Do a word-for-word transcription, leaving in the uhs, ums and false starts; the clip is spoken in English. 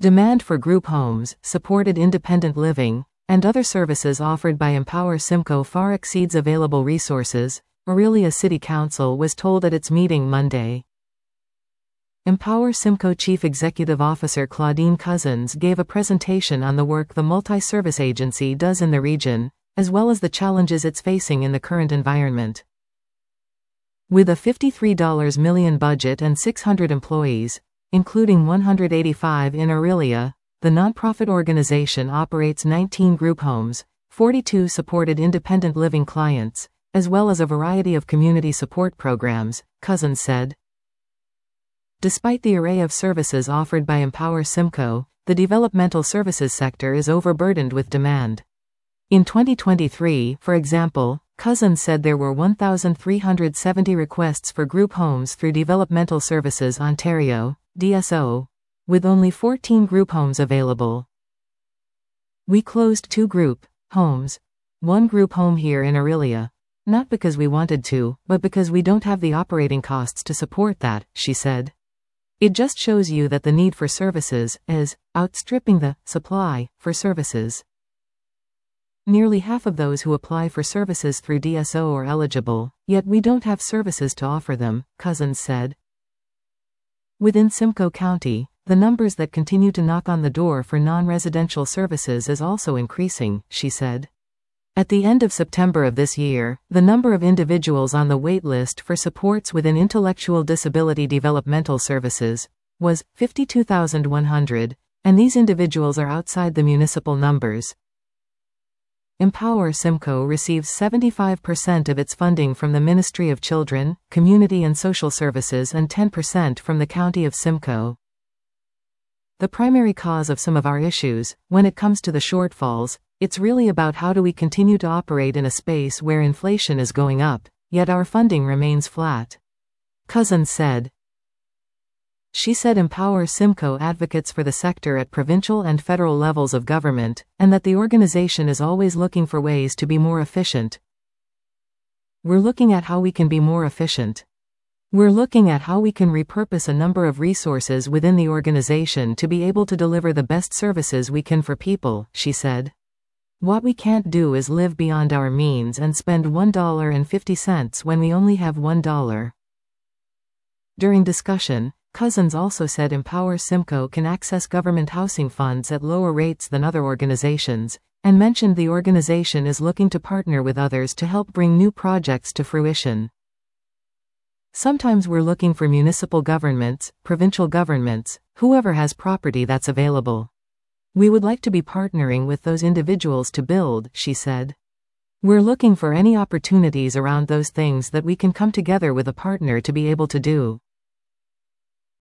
Demand for group homes, supported independent living, and other services offered by Empower Simcoe far exceeds available resources, Orillia City Council was told at its meeting Monday. Empower Simcoe Chief Executive Officer Claudine Cousins gave a presentation on the work the multi-service agency does in the region, as well as the challenges it's facing in the current environment. With a fifty-three million dollars budget and six hundred employees, including one hundred eighty-five in Orillia, the nonprofit organization operates nineteen group homes, forty-two supported independent living clients, as well as a variety of community support programs, Cousins said. Despite the array of services offered by Empower Simcoe, the developmental services sector is overburdened with demand. In twenty twenty-three, for example, Cousins said there were one thousand three hundred seventy requests for group homes through Developmental Services Ontario, D S O, with only fourteen group homes available. We closed two group homes, one group home here in Orillia, not because we wanted to, but because we don't have the operating costs to support that, she said. It just shows you that the need for services is outstripping the supply for services. Nearly half of those who apply for services through D S O are eligible, yet we don't have services to offer them, Cousins said. Within Simcoe County, the numbers that continue to knock on the door for non-residential services is also increasing, she said. At the end of September of this year, the number of individuals on the wait list for supports within intellectual disability developmental services was fifty-two thousand one hundred, and these individuals are outside the municipal numbers. Empower Simcoe receives seventy-five percent of its funding from the Ministry of Children, Community and Social Services and ten percent from the County of Simcoe. The primary cause of some of our issues, when it comes to the shortfalls, it's really about how do we continue to operate in a space where inflation is going up, yet our funding remains flat. Cousins said. She said Empower Simcoe advocates for the sector at provincial and federal levels of government, and that the organization is always looking for ways to be more efficient. We're looking at how we can be more efficient. We're looking at how we can repurpose a number of resources within the organization to be able to deliver the best services we can for people, she said. What we can't do is live beyond our means and spend one dollar and fifty cents when we only have one dollar. During discussion, Cousins also said Empower Simcoe can access government housing funds at lower rates than other organizations, and mentioned the organization is looking to partner with others to help bring new projects to fruition. Sometimes we're looking for municipal governments, provincial governments, whoever has property that's available. We would like to be partnering with those individuals to build, she said. We're looking for any opportunities around those things that we can come together with a partner to be able to do.